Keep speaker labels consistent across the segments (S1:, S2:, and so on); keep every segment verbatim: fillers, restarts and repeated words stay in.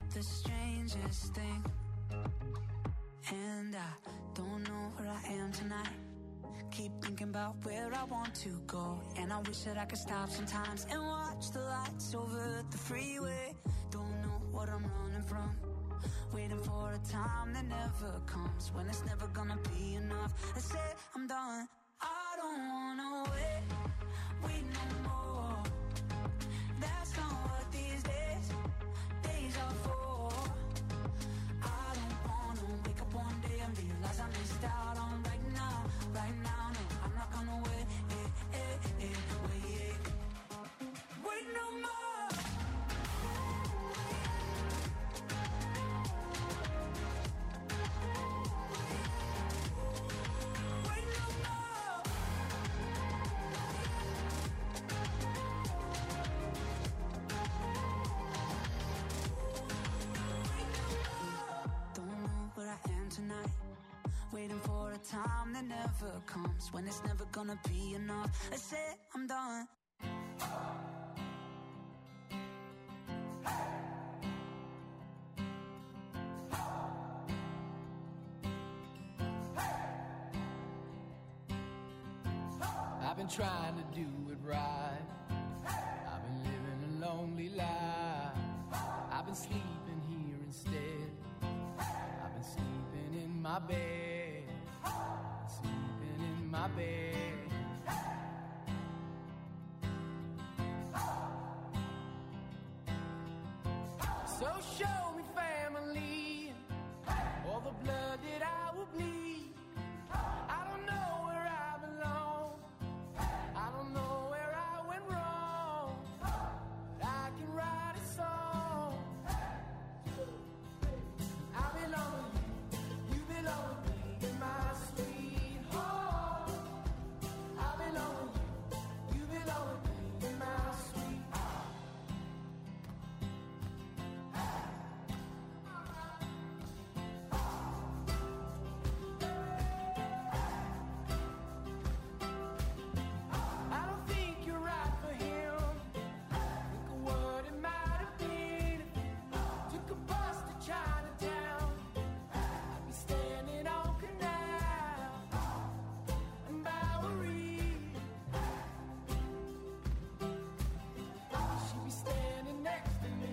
S1: the strangest thing. And I don't know where I am tonight. Keep thinking about where I want to go. And I wish that I could stop sometimes and watch the lights over the freeway. Don't know what I'm running from. Waiting for a time that never comes, when it's never gonna be enough. I say I'm done. I don't wanna wait, wait no more. That's not what these days, days are for. I don't wanna wake up one day and realize I missed out on right now, right now. No, I'm not gonna wait, eh, eh, eh, wait, wait no more. Waiting for a time that never comes, when it's never gonna be enough. I said I'm done.
S2: I've been trying to do it right. I've been living a lonely life. I've been sleeping here instead. I've been sleeping in my bed, sleeping in my bed. So show me family, all the blood that I will bleed. I don't know where I belong, I don't know where I went wrong, but I can write a song. I belong with you, you belong with me, in my sweet home. I belong with you, you belong with me, in my sweet home. I don't think you're right for him. Think of what it might have been if you took a bus to Chinatown. I'd be standing on Canal and Bowery. She'd be standing next to me.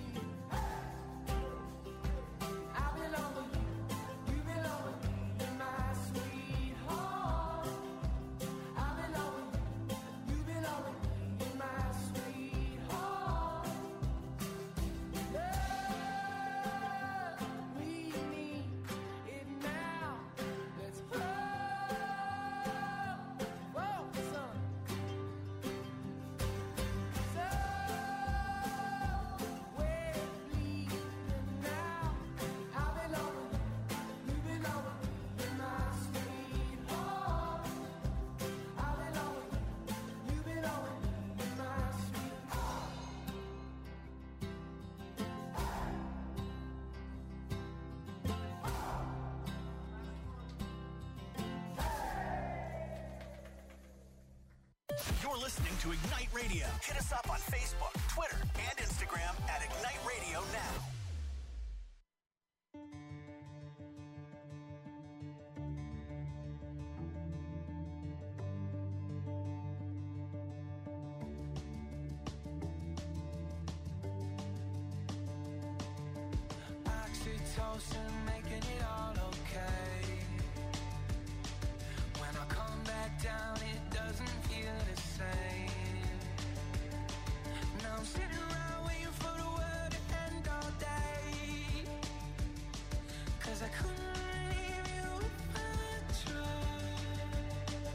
S2: I belong with you, you belong with me, in my sweet home. I belong with you, you belong with me, in my sweet home. Love, we need it now. Let's hold, focus on. So, we're bleeding now. I belong with you, you belong with me, in my sweet home. I belong with you, you belong with me, in my sweet home.
S3: You're listening to Ignite Radio. Hit us up on Facebook, Twitter, and Instagram at Ignite Radio Now.
S1: Oxytocin, making it all okay. When I come back down, it doesn't feel the same. Now I'm sitting around waiting for the world to end all day. 'Cause I couldn't leave you if I tried.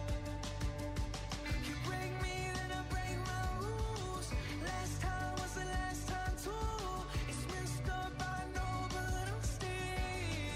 S1: You break me, then I break my rules. Last time was the last time too. It's messed up, I know, but I'm still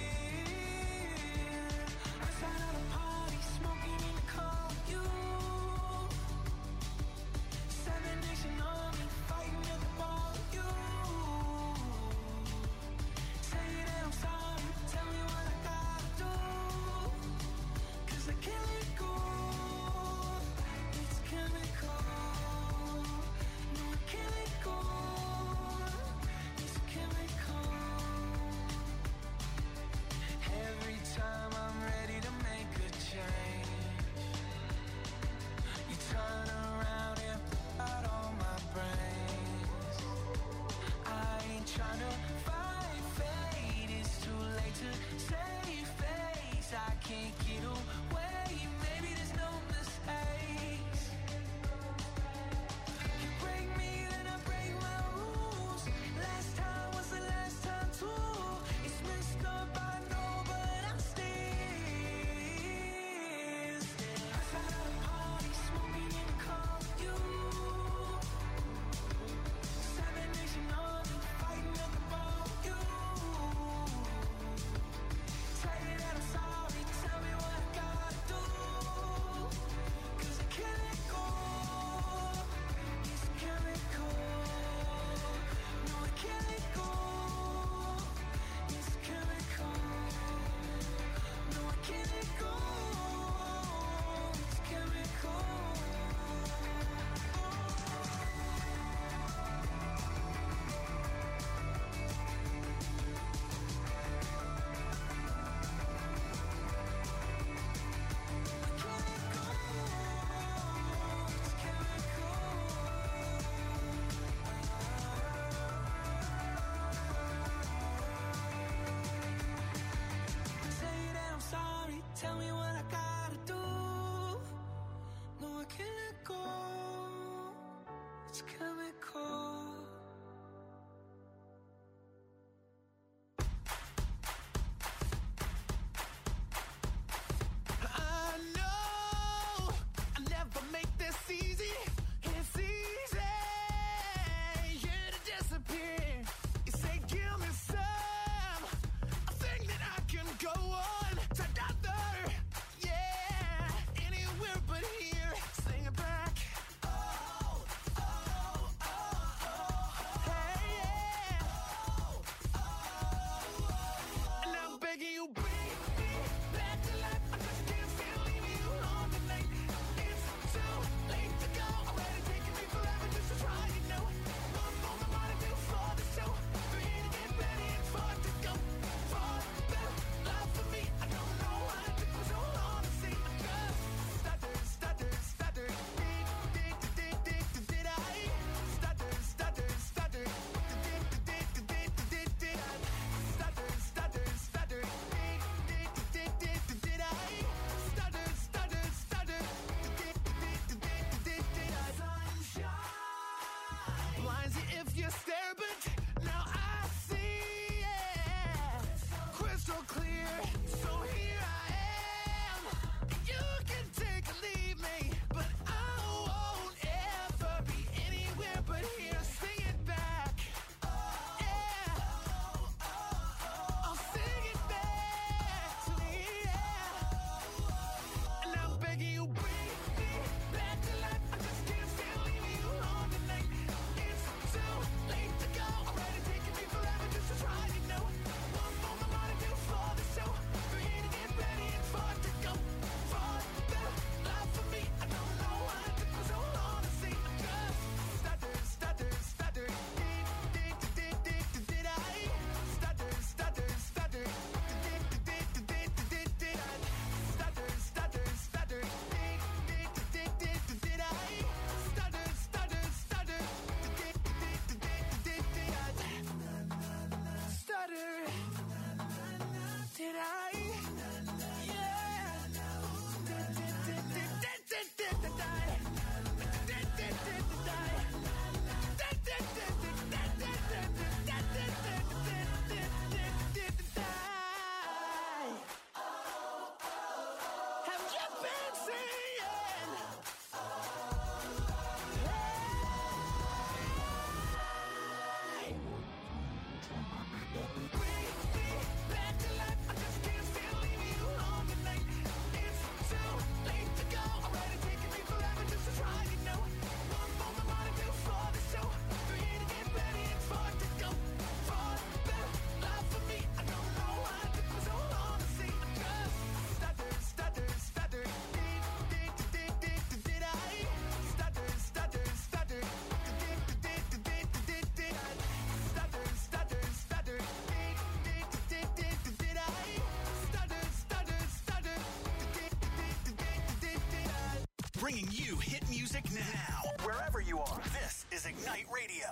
S3: Bringing you hit music now, wherever you are. This is Ignite Radio.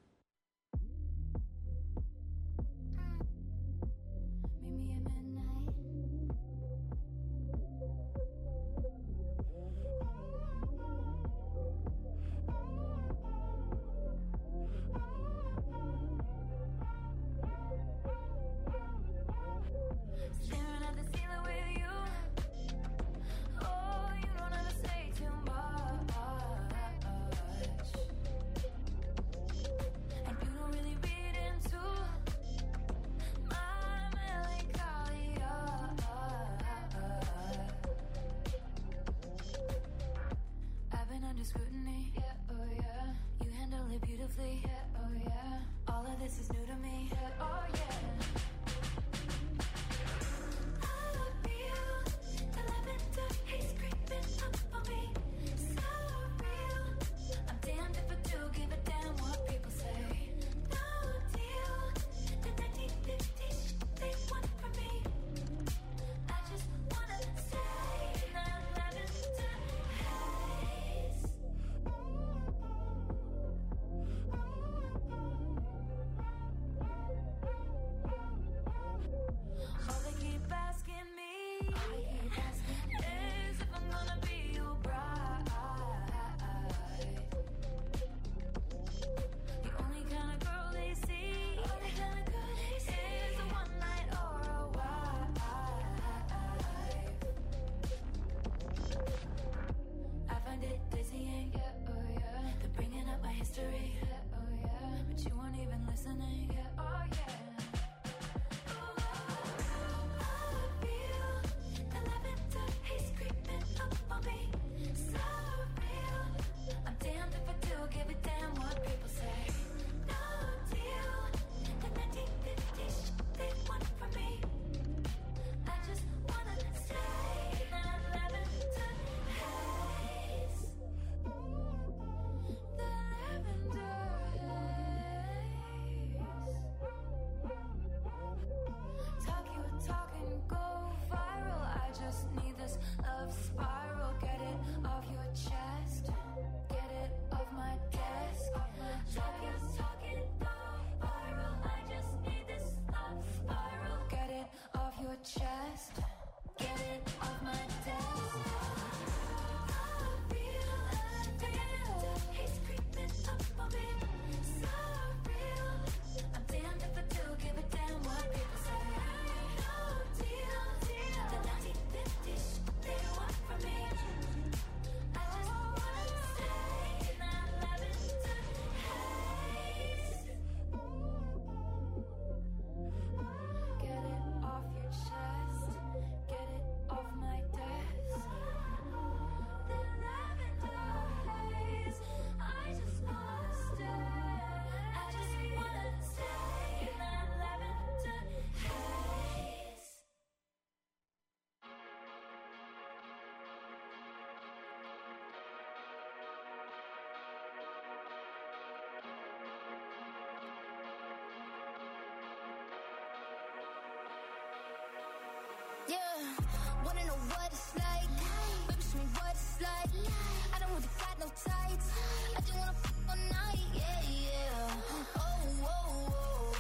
S4: Yeah, wanna know what it's like? Baby, show me what it's like. I don't really got no tights. I just wanna fuck all night, yeah, yeah. Oh, oh, oh,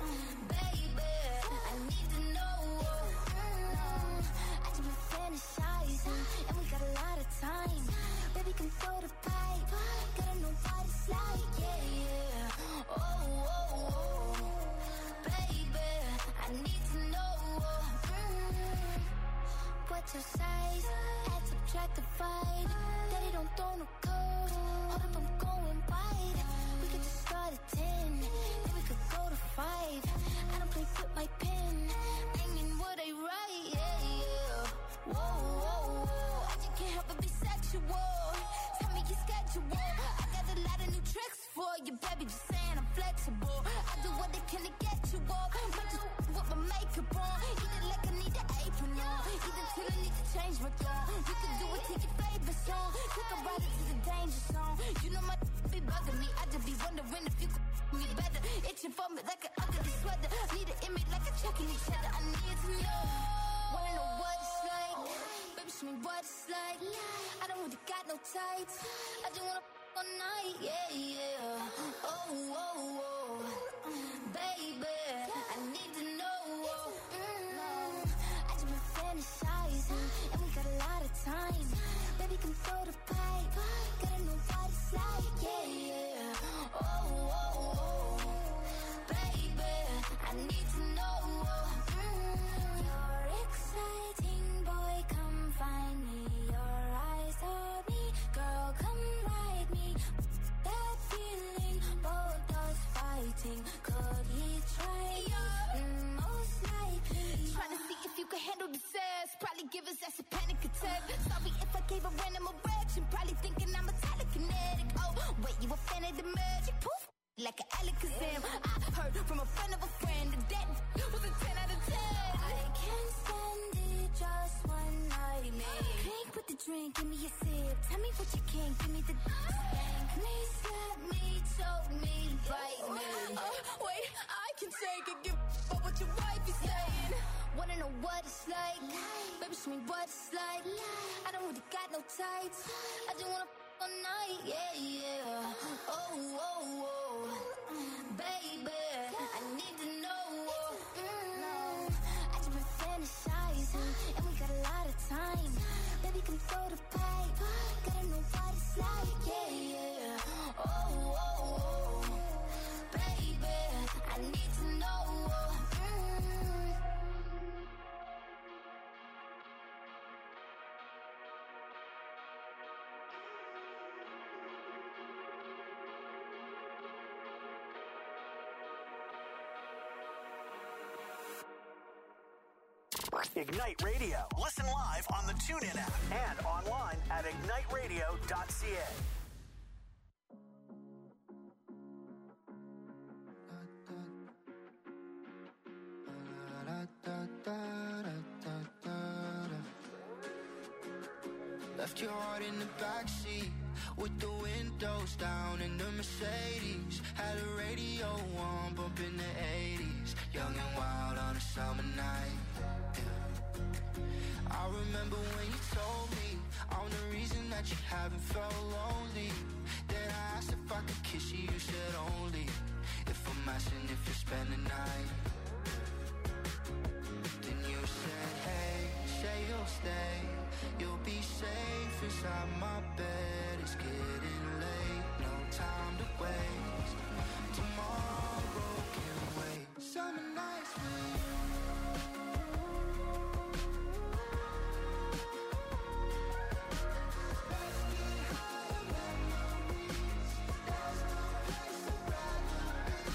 S4: baby, I need to know. I just been fantasizing, and we got a lot of time. Baby, come throw the pipe. Gotta know what it's like, yeah, yeah. Oh, oh, oh, baby, I need to know. What's your size? Add, subtract, divide. Daddy don't throw no code. Hold up, I'm going wide. We could just start a play with my pen, bringing what I write, yeah, yeah. Whoa, whoa, whoa, I just can't help but be sexual. Tell me your schedule. I got a lot of new tricks for you, baby, just saying I'm flexible. I do what they can to get you up. Might just with my makeup on. Eat it like I need an apron on. Eat it till I need to change my tone. You can do it to your favorite song. Took a ride into the danger zone. You know my be bugging me. I just be wondering if you could me better. Itching for me like an ugly sweater. Need an image like a checking each other. I need to know. Wanna know what it's like? Baby, show me what it's like. I don't really got no tights. I just wanna f- all night. Yeah, yeah. Oh, oh, oh. Baby, I need to know. Mm. I just been fantasizing, and we got a lot of time. Baby, come throw the pipe. Gotta know what it's like. Yeah, yeah. Oh, oh, oh. Baby, I need to know. Mm. You're exciting, boy, come find me. Your eyes on me, girl, come ride me. That feeling, both us fighting. Could he try you? Mm, most likely. Trying to see if you can handle the sass. Probably give us that's a panic attack. Sorry if I gave a random erection. Probably thinking I'm a telekinetic. Oh, wait, you a fan of the magic? Poof, like an Alakazam. I heard from a friend of a friend that that was a ten out of ten. I can't stand it, just one night, man. Drink with the drink, give me a sip. Tell me what you can, give me the spank me, slap me, choke me, bite me. Oh, wait, I can take it, give a what your wife is saying. Wanna know what it's like? Baby, show me what it's like. I don't really got no tights. I just wanna f- all night, yeah, yeah. Oh, oh, oh. Baby, I need to know. Mm. I just been fantasizing, and we got a lot of time. Baby, come throw the pipe. Gotta know what it's like, yeah, yeah. Oh, oh, oh. Baby, I need to know. Mm.
S3: Ignite Radio. Listen live on the TuneIn app and online at ignite radio dot c a.
S5: Left your heart in the backseat with the windows down in the Mercedes. Had a radio on, bumping the eighties. Young and wild on a summer night. Yeah. I remember when you told me I'm the reason that you haven't felt lonely. Then I asked if I could kiss you, you said only if I'm asking if you spend the night. Then you said, hey, say you'll stay. You'll be safe inside my bed. It's getting late, no time to waste. Tomorrow can wait. Summer nights with you. Let's get higher memories. There's no place I'd rather be.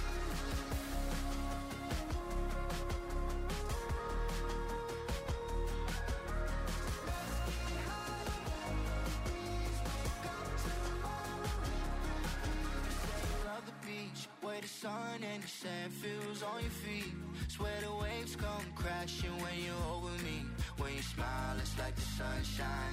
S5: Where the sun and the sand feels on your feet. Swear the waves come crashing when you're over me. When you smile, it's like the sunshine.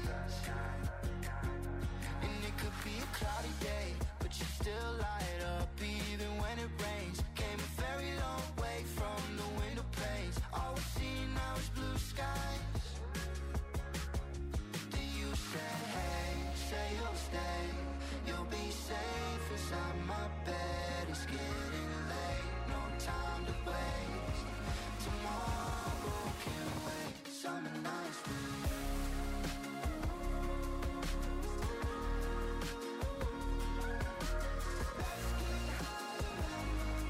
S5: And it could be a cloudy day, but you still light up even when it rains. Came a very long way from the window panes. All we see now is blue skies. Then you said, hey, say you'll stay. You'll be safe inside my bed. It's getting late, no time to waste. Tomorrow can wait. Summer nights with you. Let's get higher memories.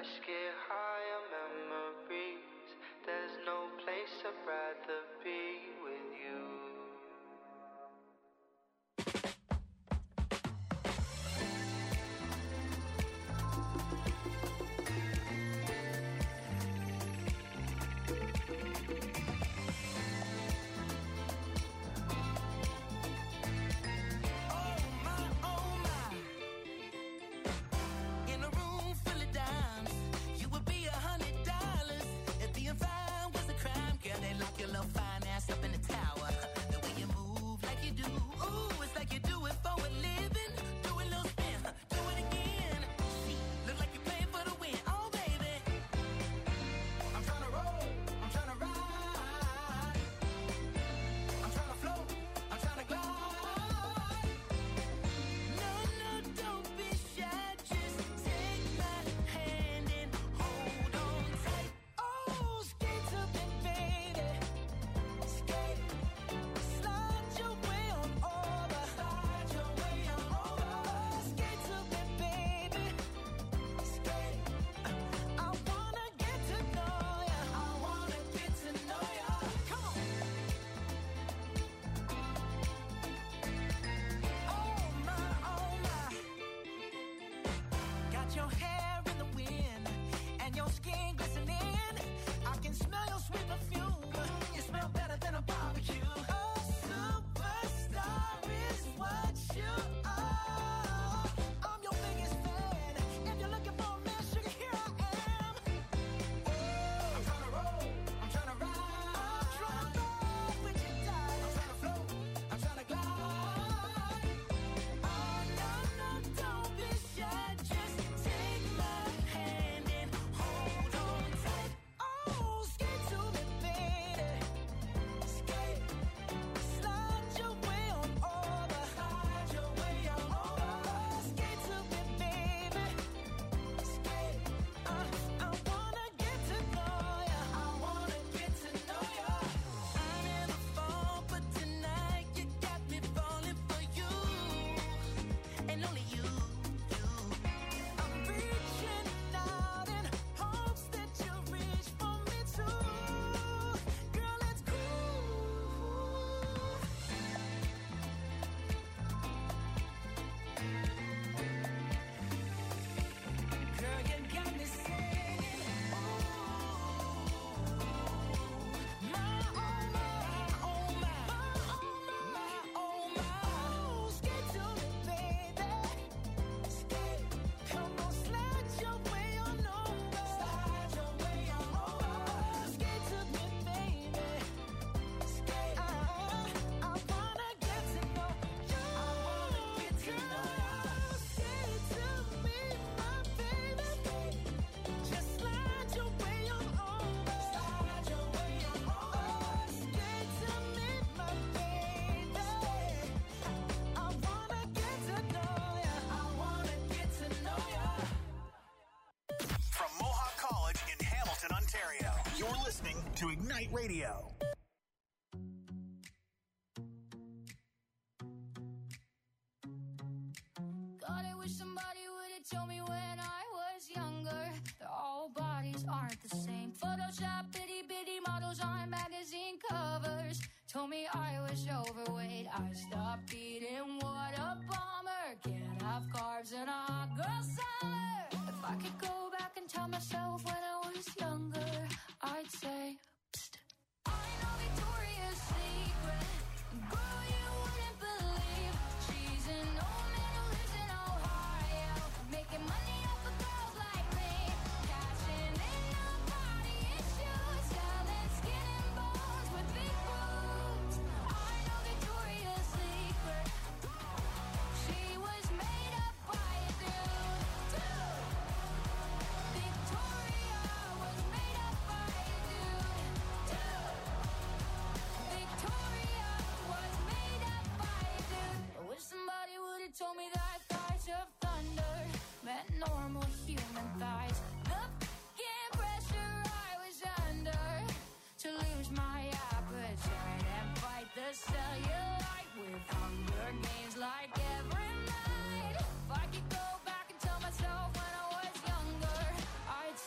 S5: Let's get higher memories. There's no place I'd rather be with you.
S1: Your hair in the wind and your skin glistening. I can smell your sweet perfume. You smell better than a barbecue. A superstar is what you are. I'm your biggest fan. If you're looking for a man, sugar, here I am. Oh, I'm trying to roll. I'm trying to ride. I'm trying to roll with you, darling. I'm trying to float. I'm trying to glide. Oh, no, no, don't be shy. Just take my hand and hold on tight. Oh, skate to me, baby. Skate. Slide your way on over. Slide your way on over. Skate to me, baby. Skate. Uh, I wanna get to know ya. I wanna get to know ya. I'm in the fall, but tonight you got me falling for you. And only you, you. I'm reaching out in hopes that you reach for me too. Girl, it's cool. Girl, you got me singing. Oh, my, oh, my, oh, my, my, oh, my. Oh, skate to me, baby. Skate. Come on, slide your way on over. Slide your way on over. Skate to me, baby. Skate. I, I wanna get to know you. I wanna get to know you. Skate to me, my baby. Just slide your way on over. Slide your way on over. Skate to me, my baby. I wanna get to know ya. I wanna get to know ya.
S3: From Mohawk College in Hamilton, Ontario, you're listening to Ignite Radio.
S4: God, I wish somebody would have told me when I was younger that all bodies aren't the same. Photoshop bitty bitty models on magazine covers told me I was overweight. I stopped eating, what a bummer. Can't have carbs in a hot girl summer. If I could go back and tell myself when I was younger, I'd say, psst, I know Victoria's Secret. Girl, you wouldn't believe she's an old man who lives in Ohio, making money off of girls like me, cashing in on body issues, selling skin and bones with big boobs. I know Victoria's Secret. She was made up by a dude. Dude. Victoria was made up by a dude. Dude. Victoria was made up by a dude. I wish somebody would have told me that thighs of thunder meant normal human thighs. The f***ing pressure I was under to lose my appetite and fight the cellulite with hunger gains like every night. If I could go back and tell myself when I was younger, I'd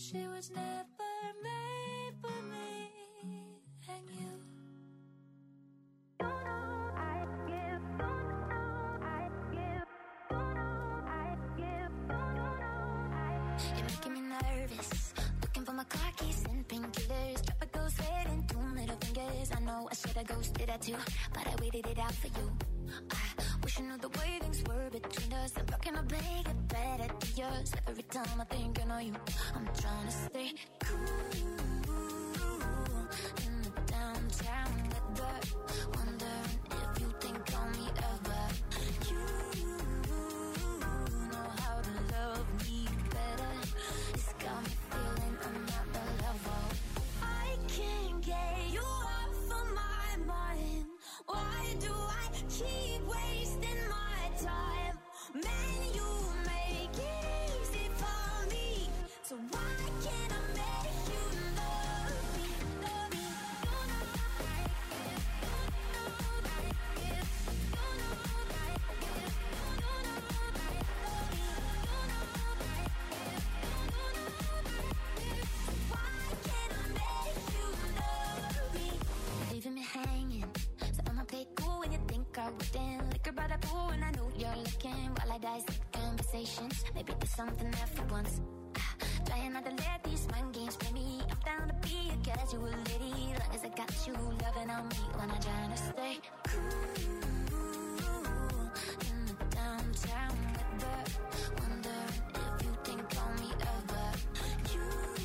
S4: She was never made for me and you. Don't know I give, don't know I give, don't know I give, don't know I give. You're making me nervous. Looking for my car keys and painkillers. Drop a ghost head and two middle fingers. I know I should have ghosted that too, but I waited it out for you. I wish I knew the way things were between us. I'm blocking my bag, get better to yours. Every time I think I know you, I'm trying to stay cool in the downtown weather. Wondering if you think on me ever. You know how to love me better. It's got me feeling I'm not the level. I can't get you off of my mind. Why do I keep wasting my time? Man, you make it easy for me. So why can't I make you love me? Love me. Don't know I give, don't know I give, don't know I give, don't know I love me. Don't know I give, don't know I give. Why can't I make you love me? Leaving me hanging. So I'ma play cool when you think I wouldn't. Liquor by the pool and I know you're looking. While I dissect conversations, maybe there's something there for once. Ah, trying not to let these mind games play me. I'm down to be a casual lady, long as I got you loving on me. When I'm trying to stay cool in the downtown weather. Wondering if you think on me ever. You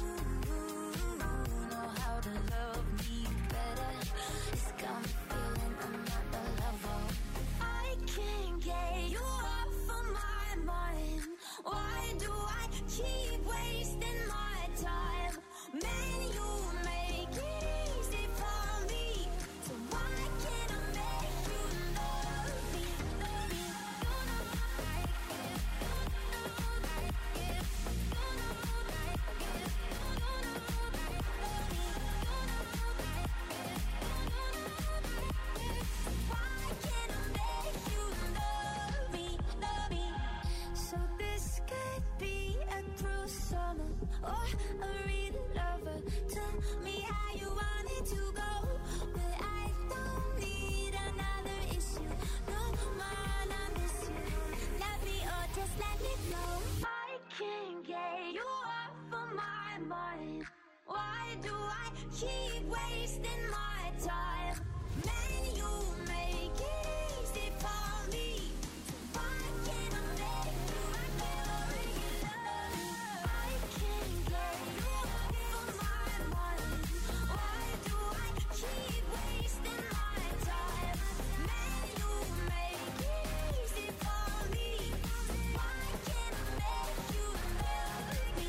S4: know how to love me better. It's got me feeling I'm not the level. I can't get you off of my mind. Why do I keep wasting my time? Man, you make it easy for me. So why can't I make you love me? Love me. Don't know I give, don't know I give, don't know I give, don't know I love me. Don't know I give, don't know I give. Why can't I make you love me? Love me. So this could be a cruel summer or a real lover. Tell me how you want it to go, but I don't need another issue. No man, I miss you. Love me or just let me go. I can't get you off of my mind. Why do I keep wasting my time? Man, you make it easy for me. So why can't I make you love me? I can't get you off of my mind. Why do I keep wasting my time? Man, you make it easy for me. Why can't I make you love me?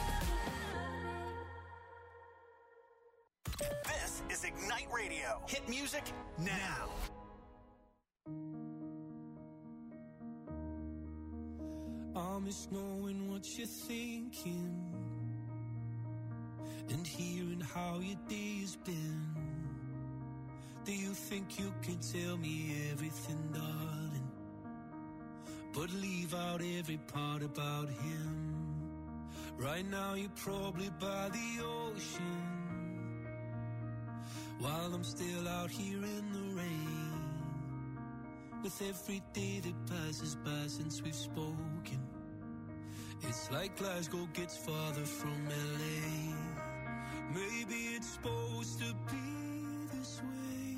S3: This is Ignite Radio. Hit music now.
S6: I miss knowing what you're thinking and hearing how your day's been. Do you think you can tell me everything, darling, but leave out every part about him? Right now you're probably by the ocean, while I'm still out here in the rain. With every day that passes by since we've spoken, it's like Glasgow gets farther from L A. Maybe it's supposed to be this way,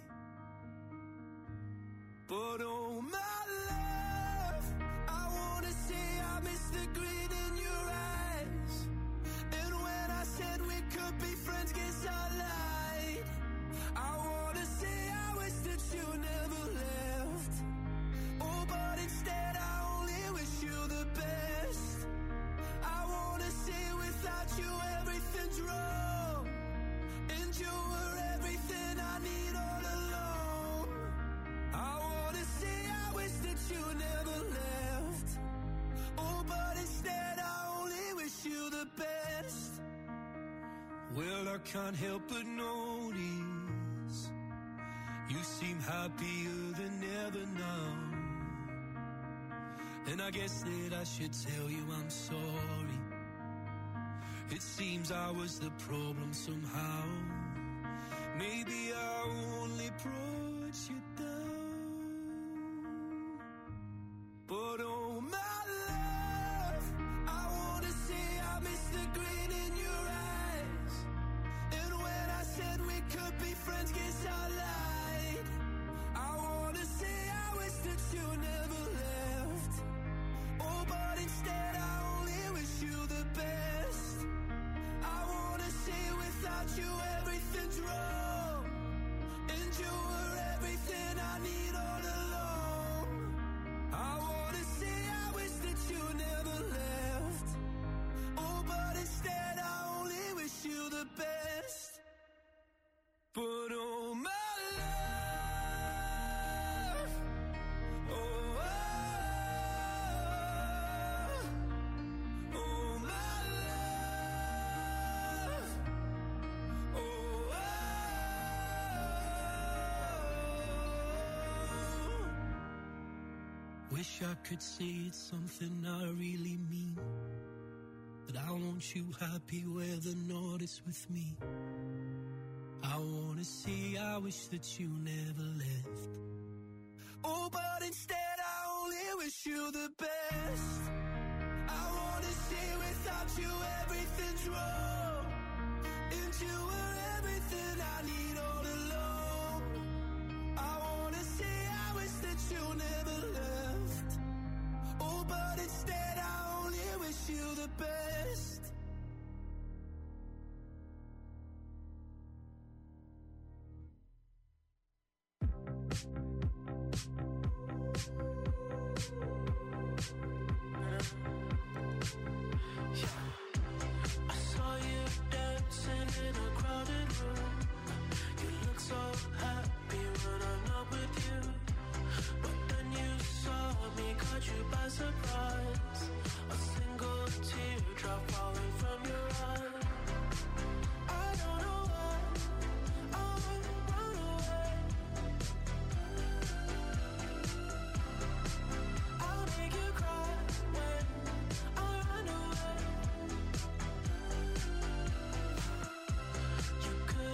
S6: but oh my love, I wanna say I miss the grin in your eyes. And when I said we could be friends, guess I lied. I wanna say I wish that you never left. Oh, but instead I only wish you the best. I wanna say without you everything's wrong, and you were everything I need all along. I wanna say I wish that you never left. Oh, but instead I only wish you the best. Well, I can't help but notice you seem happier than ever now. And I guess that I should tell you I'm sorry. It seems I was the problem somehow. Maybe I only brought you down. But oh my love, I wanna say I miss the grin in your eyes. And when I said we could be friends, guess I lied. I wanna say I wish that you never left. Oh, but instead I only wish you the best. I wanna say without you everything's wrong, and you were everything I need all along. I wanna say I wish that you never left. Oh, but instead I only wish you the best. But oh my love, oh, oh, oh my love, oh, oh. Wish I could say it's something I really mean, that I want you happy where the north is with me. I wanna say I wish that you never left. Oh, but instead I only wish you the best. I wanna say without you everything's wrong, and you were everything I need all along. I wanna say I wish that you never left. Oh, but instead I only wish you the best. I saw you dancing in a crowded room. You look so happy when I'm not with you, but then you saw me, caught you by surprise. A single teardrop falling from your eye. I don't know why I would run away. I'll make you cry when I run away. You could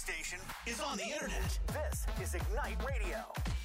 S3: station is on the internet. This is Ignite Radio.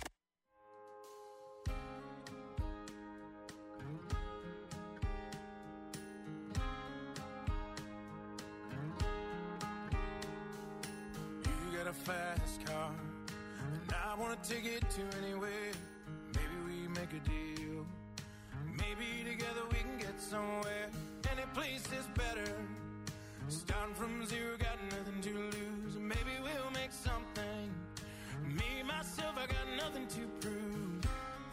S6: You got a fast car, and I want to take it to anywhere. Maybe we make a deal. Maybe together we can get somewhere. Any place is better. Starting from zero, got nothing to lose. Maybe we'll make something. Me, myself, I got nothing to prove.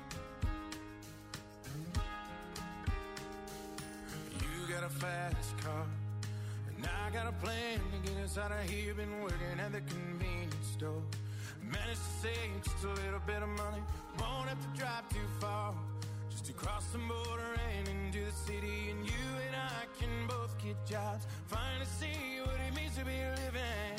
S6: You got a fast car, and I got a plan to get us out of here. Been working at the convenience store. Managed to save just a little bit of money. Won't have to drive too far. Just to cross the border and into the city. And you and I can both get jobs. Finally see what it means to be living.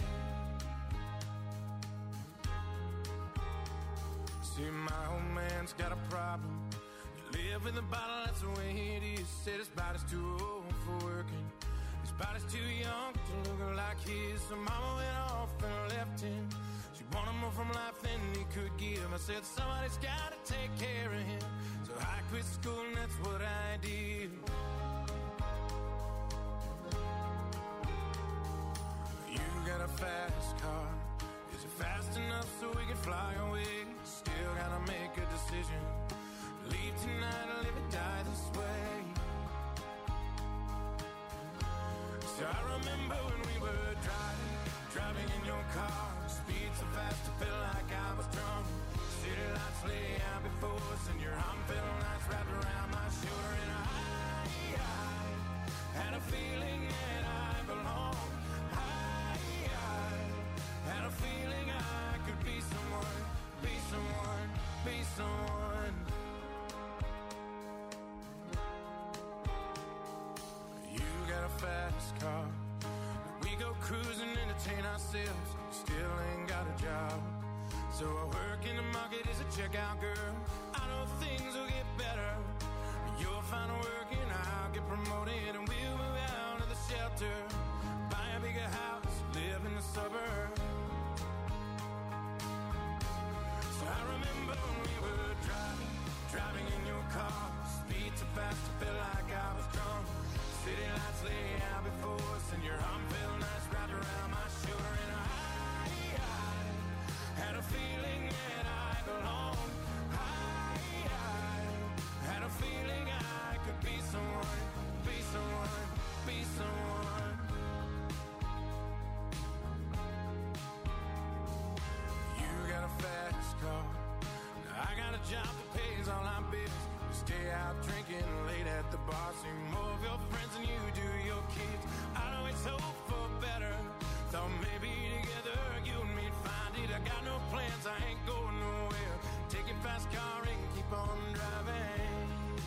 S6: See, my old man's got a problem. You live in the bottle, that's the way it is. Said his body's too old for working. His body's too young to look like his. So mama went off and left him. She wanted more from life than he could give. I said somebody's gotta take care of him. So I quit school and that's what I did. You got a fast car. Is it fast enough so we can fly away? Still gotta make a decision. Leave tonight or live or die this way. So I remember when we were driving, driving in your car. Speed so fast I felt like I was drunk. City lights lay out before us, and your arm felt nice wrapped around my shoulder. And I, I had a feeling that I belonged. I, I had a feeling I could be someone, be someone, be someone. You got a fast car. We go cruising, entertain ourselves. Still ain't got a job. So I work in the market as a checkout girl. I know things will get better. You'll find work and I'll get promoted. And we'll move out of the shelter. Buy a bigger house, live in the suburbs. So I remember when we were driving, driving in your car. Speed so fast I felt like I was drunk. City lights lay out before us, and your arm felt nice wrapped around my shoulder. And I, I had a feeling that I belonged. I, I had a feeling I could be someone, be someone, be someone. You got a fast car. Now I got a job that pays all our bills. We stay out drinking late at the bar. See more of your friends than you do your kids. I know it's hope for better. Thought maybe together you and me'd find it. I got no plans, I ain't going nowhere. Take your fast car and keep on driving.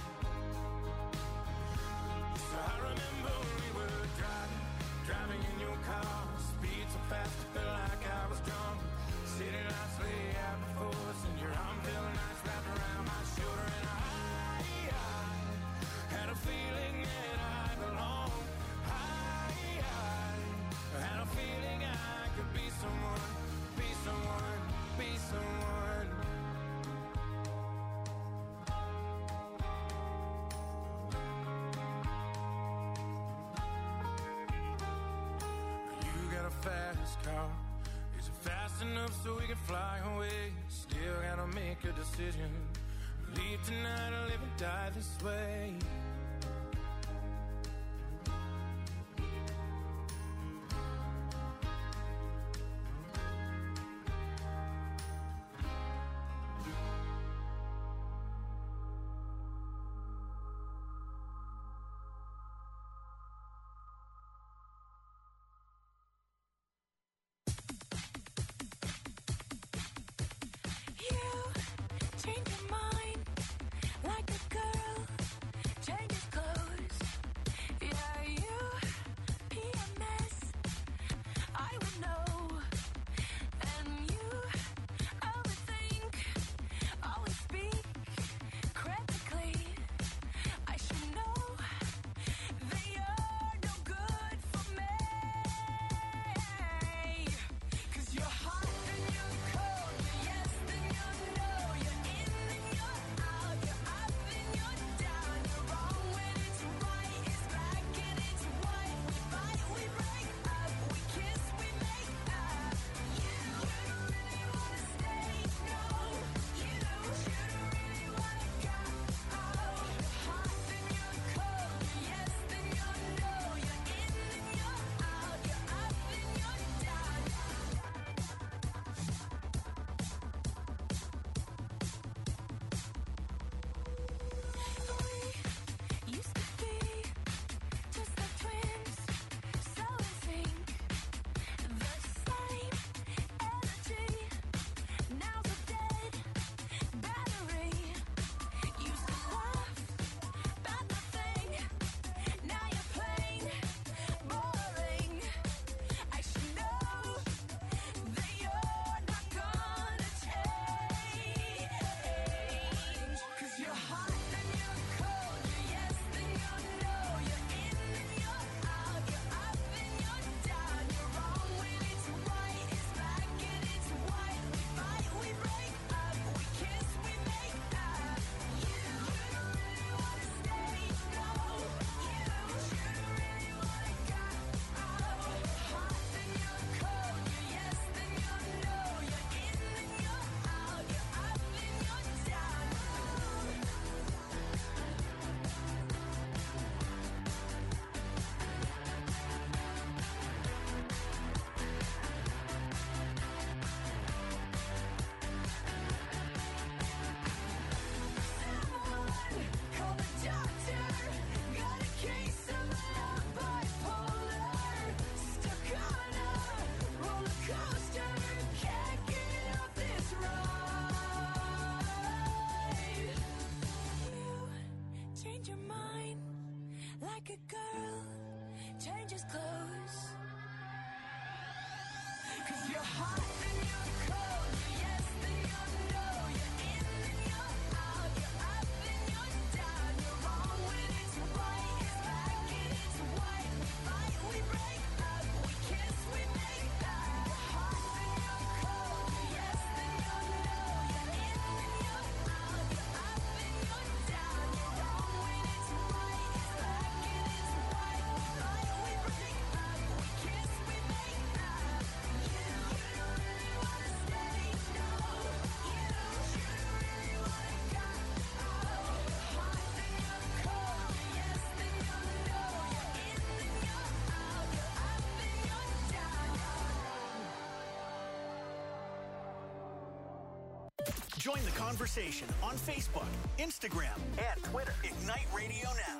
S6: So I remember when we were driving, driving in your car. Speed so fast I felt like I was drunk. City lights lay out before us, and your arm felt nice wrapped around my shoulder. And I, I had a feeling that I belonged. I, I had a feeling I could be someone, be someone, be someone. You got a fast car. Is it fast enough so we can fly away? Still gotta make a decision. Leave tonight or live or die this way.
S7: Change your mind like a girl changes clothes. Yeah, you P M S, I would know. And you overthink, always speak critically. I should know that you're no good for me. 'Cause you're change your mind like a girl changes clothes. 'Cause you're hot and you're cold, you're yes and you're no, you're in and you're out, you're up and you're down, you're wrong when it's right, it's black and it's white, we fight, we break up, we kiss, we make up. You're hot and you're cold, you're yes and you're no, you're in and you're out, you're up and you're down, you're wrong when it's right, it's black and it's white, we fight, we break up, we kiss, we make up. You, you don't really wanna stay, no. You, you don't really wanna go. Oh, you're hot and you're cold, you're yes and you're no, you're in and you're out, you're up and you're down.
S3: Join the conversation on Facebook, Instagram, and Twitter. Ignite Radio Now.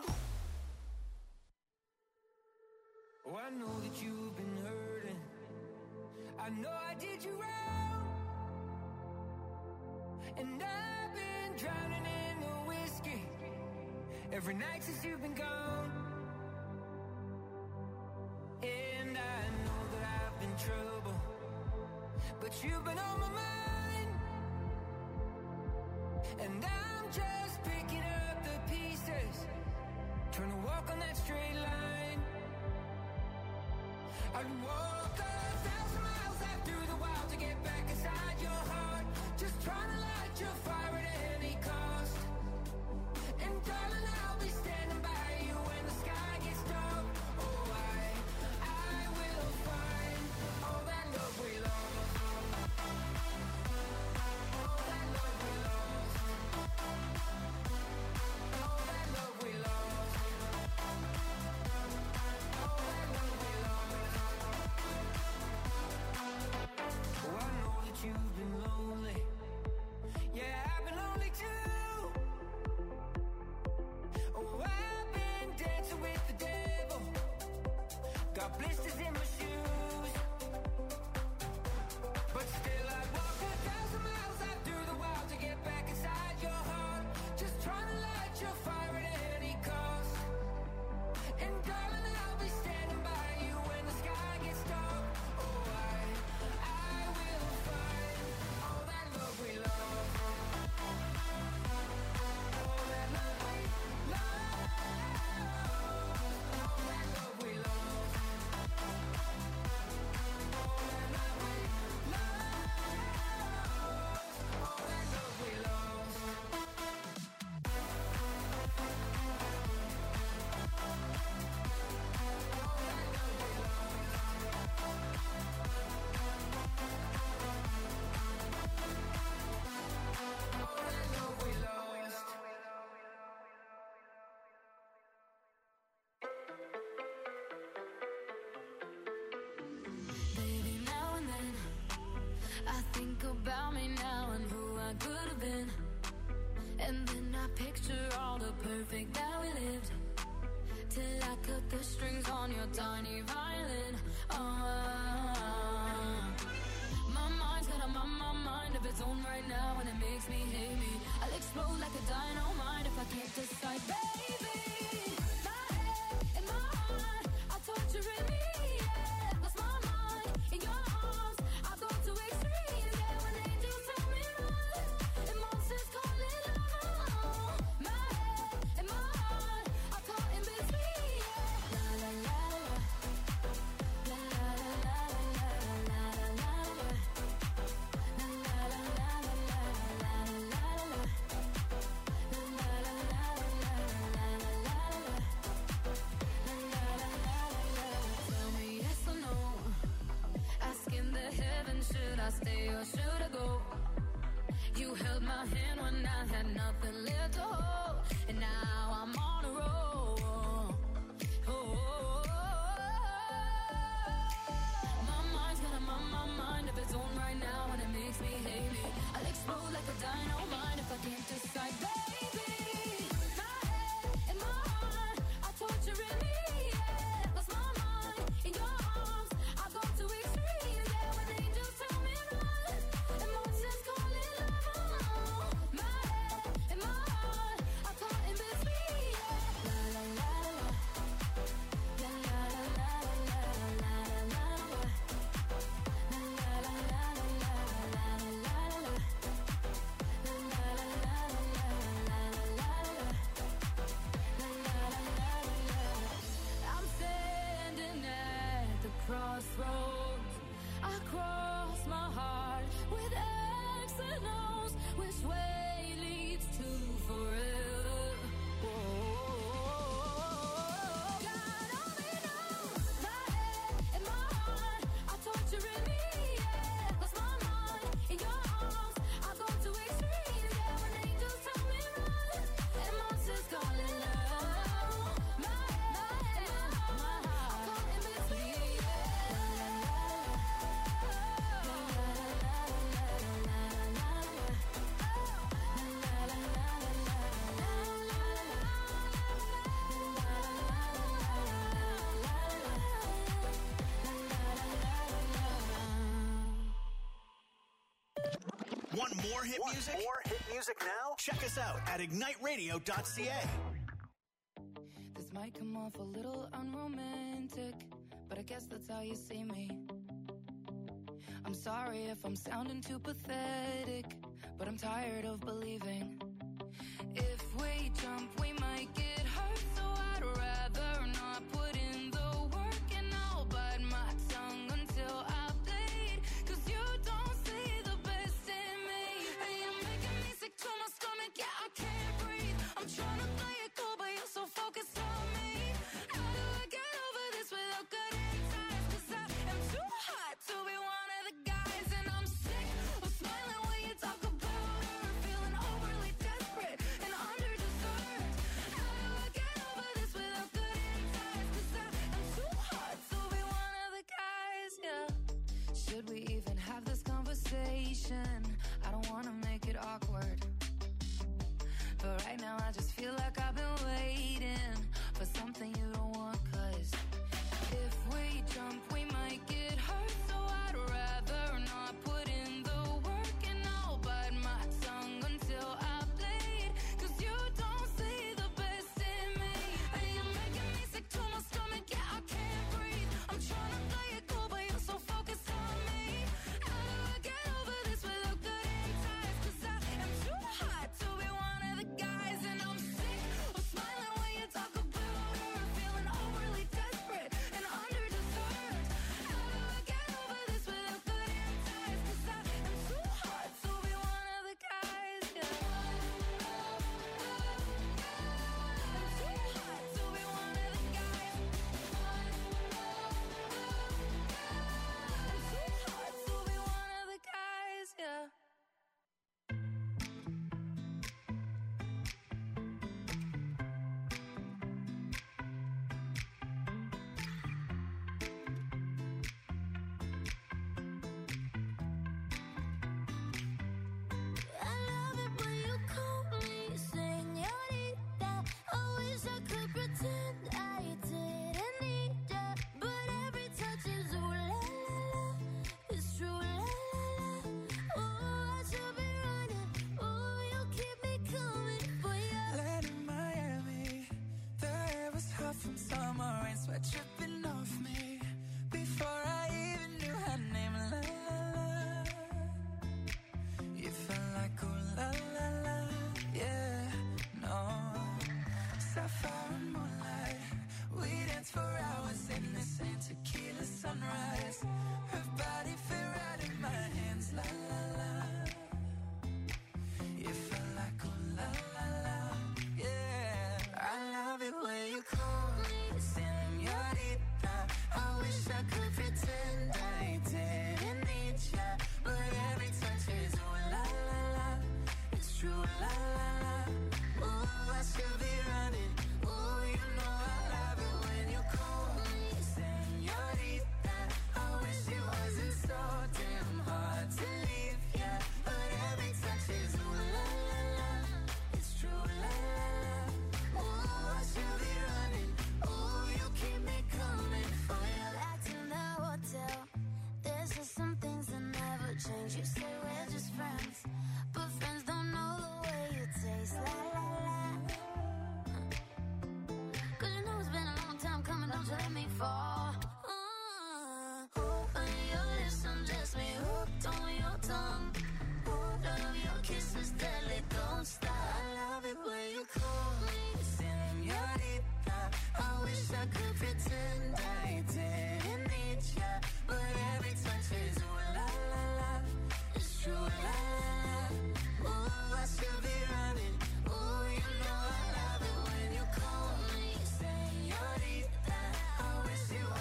S6: Oh, I know that you've been hurting. I know I did you wrong. And I've been drowning in the whiskey every night since you've been gone. And I know that I've been trouble, but you've been on my mind. And I'm just picking up the pieces, trying to walk on that straight line. I'd walk a thousand miles out through the wild to get back inside your heart, just trying to light your fire at any cost. And darling, I'll be standing by you when the sky gets dark. Oh, I, I will find all that love we lost. All that love we lost. All that love we lost. All that love we lost. Oh, I know that you've been lonely. Yeah, I've been lonely too. Oh, I've been dancing with the devil. Got blisters in my shoes. But still I'd walk a thousand miles out through the wild to get back inside your heart, just trying to light your fire at any cost. And darling, I'll be standing by you when the sky gets dark. Oh, I, I will find all that love we lost. All that love we lost. All that love we lost. All that love we lost. All that love we lost. All that love we lost.
S7: Baby, now and then I think about me now and who I could have been. And then I picture all the perfect that we lived, till I cut the strings on your tiny violin. Oh, my mind's got a my, my mind of its own right now, and it makes me hate me. I'll explode like a dynamite if I can't decide, baby. My head and my heart are torturing me. Yeah, lost my mind in your arms. I've gone to extremes. Yeah, when angels tell me run, and monsters call it love. My head and my heart are caught in between. Yeah, la la la la, la la la la la la la la. Tell me yes or no. Asking the heavens, should I stay or should I go? You held my hand when I had nothing left to hold, and now I'm on a roll. Oh, my mind's got a my, my mind of its own right now, and it makes me hate me. I'll explode like a dynamite if I can't decide, baby. My head and my heart are torturing me. Yeah, lost my mind in your arms. I've gone to extremes. Yeah, when angels tell me run, and monsters call it love. My head and my heart are caught in between.
S3: more hit
S8: Want
S3: music?
S8: more hit music now?
S3: Check us out at ignite radio dot c a.
S9: This might come off a little unromantic, but I guess that's how you see me. I'm sorry if I'm sounding too pathetic, but I'm tired of believing. If we jump, we might get hurt, so I'd rather not put in the work, and I'll bite my tongue until I bleed, 'cause you don't see the best in me. And you're making me sick to my stomach, yeah, I can't breathe. I'm trying to play it cool, but you're so focused on me. How do I get over this without cutting ties? 'Cause I am too hot to be one of the guys, and I'm sick of smiling when you talk about her, feeling overly desperate and under-deserved. How do I get over this without cutting ties? 'Cause I am too hot to be one of the guys, yeah. Should we even have this conversation? I don't wanna make it awkward, but right now I just feel like I've been waiting for something you don't want. 'Cause if we jump, we might get hurt, so I'd rather not put in the work, and I'll bite my tongue until I bleed, 'cause you don't see the best in me. And you're making me sick to my stomach, yeah, I can't breathe. I'm trying to play it cool, but you're so focused on me. How do I get over this without cutting ties? 'Cause I am too hot to be one of the guys, and I'm sick of smiling when you talk about her, feeling overly desperate and under-deserved. How do I get over this without cutting ties? 'Cause I am too hot to be one of the guys, yeah. I'm too hot to be one of the guys. I'm too hot to be one of the guys, yeah.
S4: I love it when you call me señorita. I wish I could pretend I didn't need ya, but every touch is ooh la la la. It's true la la la. Ooh, I should be running. Ooh, you keep me coming for ya.
S6: Land in Miami, the air was hot from summer rain, sweat dripping off me before I even knew her name. La la la, you felt like ooh la la la, yeah, no. Sapphire and moonlight, we danced for hours in the same tequila sunrise. Her body fit right in my hands, la la la. You felt like ooh la la la, yeah. I love it when you call me señorita. I wish I could pretend I didn't need ya, but every touch is ooh la la la. It's true la la la. Ooh, I should be running. Ooh, you know I love it when you call me señorita. I wish it wasn't so damn hard to leave ya, but every touch is ooh la la la. It's true la la la. Ooh, I should be running. Ooh, you keep me coming for ya.
S4: Back to the hotel. There's just some things that never change. You say we're just friends, but friends don't know the way you taste. La la la. 'Cause you know it's been a long time coming. Don't you let me fall. Uh, on your lips, undress me. Hooked on your tongue. Love your kisses, deadly, don't stop.
S6: I love it when you call me señorita. I wish I could pretend I didn't need ya, but every touch is ooh la la la. It's true la la la. Ooh, I should be running. Ooh, you know I love it when you call me señorita. I wish it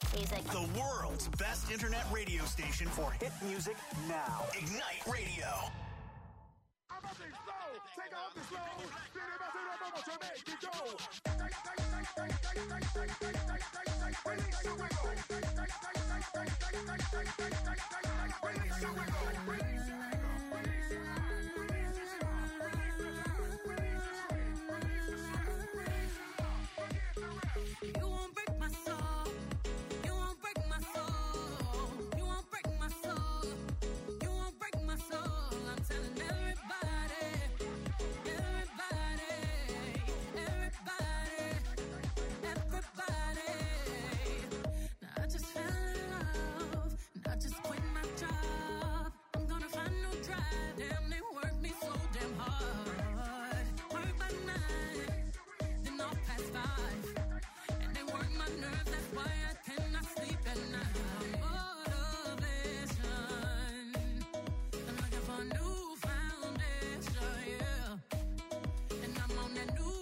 S4: Music.
S3: The world's best internet radio station for hit music now. Ignite Radio.
S8: Take off the slow. To make it go. Release your wiggle. Release your wiggle. Release your
S7: You won't break my soul. You won't break my soul. You won't break my soul. You won't break my soul. I'm telling everybody, everybody, everybody, everybody. Now I just fell in love. And I just quit my job. I'm gonna find no drive. Damn, they work me so damn hard. Work by nine, then off past five. And they work my nerves, that's why I cannot sleep at night. Motivation. I'm looking for a new foundation, yeah. And I'm on that new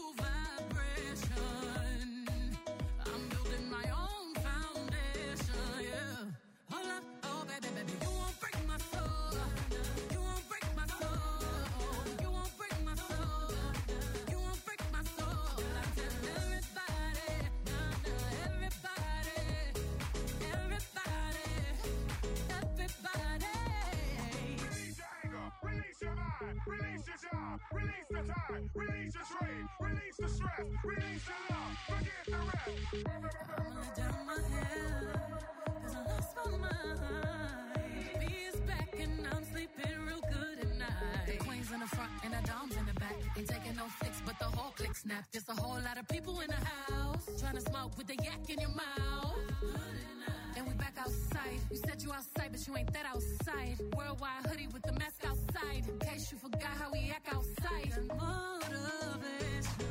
S7: vibration. I'm building my own foundation, yeah. Hold up, oh baby, baby, you won't break my soul. You won't break my soul. You won't break my soul. You won't break my soul. I'm telling everybody, nah, nah, everybody, everybody, everybody.
S8: Release your anger, release your mind, release your job, release the time, release your trade, release the stress, release the love, forget the rest.
S7: I'm gonna down my head, 'cause I lost my mind. B is back and I'm sleeping real good at night. The queen's in the front and the dom's in the back. Ain't taking no flicks, but the whole click snap. There's a whole lot of people in the house trying to smoke with the yak in your mouth. And we back outside. You said you outside, but you ain't that outside. Worldwide hoodie with the mask outside. In case you forgot how we act outside. Motivation.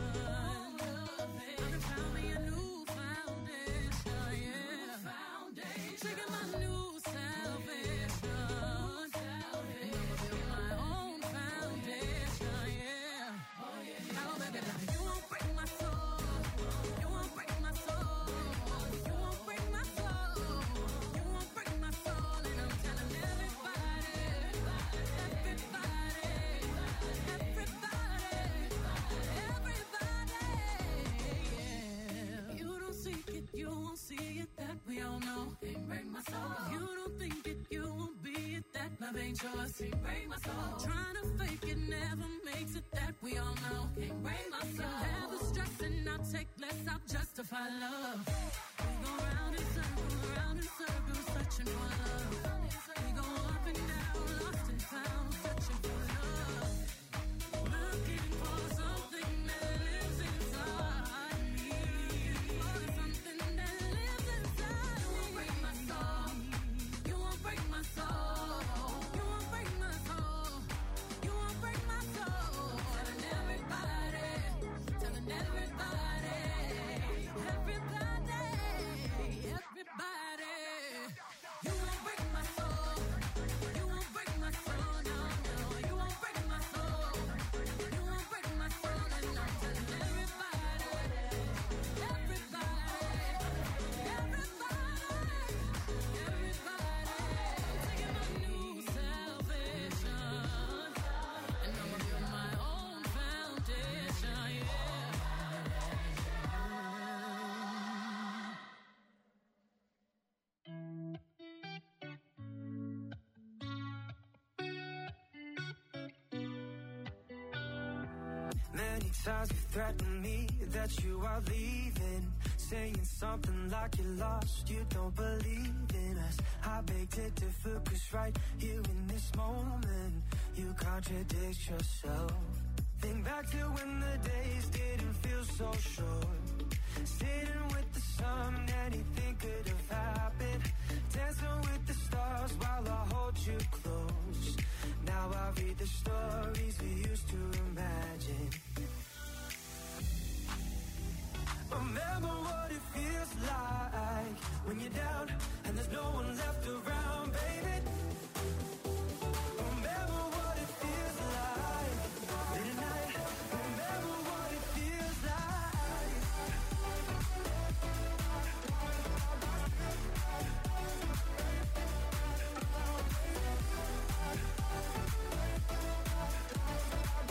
S7: I done found me a new foundation, yeah. Trigger my new salvation. And I'ma build my own foundation, yeah. Oh, baby, baby, you won't break my soul. You won't break my soul. You won't break my soul. You won't break my soul. And I'm telling everybody, everybody, everybody, everybody, yeah. You don't seek it, you won't see it, that we all know. Can't break my soul. You don't think it, you won't be it, that love ain't yours. Can't break my soul. Trying to fake it never makes it, that we all know. Can't break my soul. Have the stress and I'll take less, I'll justify love. We go round in circles, round in circles, searching for love. We go up and down, lost and found, searching for love. Looking for something that lives inside me. For something that lives inside me. You won't break my soul. You won't break my soul. You won't break my soul. You won't break my soul. Telling everybody, telling everybody, everybody, everybody. You won't break my soul. You won't break my soul. No, no, you won't break my soul. You won't break my soul. And I'm telling everybody, everybody, everybody, everybody. I'm taking my new salvation, and I'ma build my own foundation, yeah.
S6: Many times you threatened me that you are leaving, saying something like you're lost, you don't believe in us. I beg to differ, 'cause right here in this moment, you contradict yourself. Think back to when the days didn't feel so short, sitting with the sun, anything could have happened, dancing with the stars while I hold you close. Now I read the stories we used to imagine. Remember what it feels like when you're down and there's no one left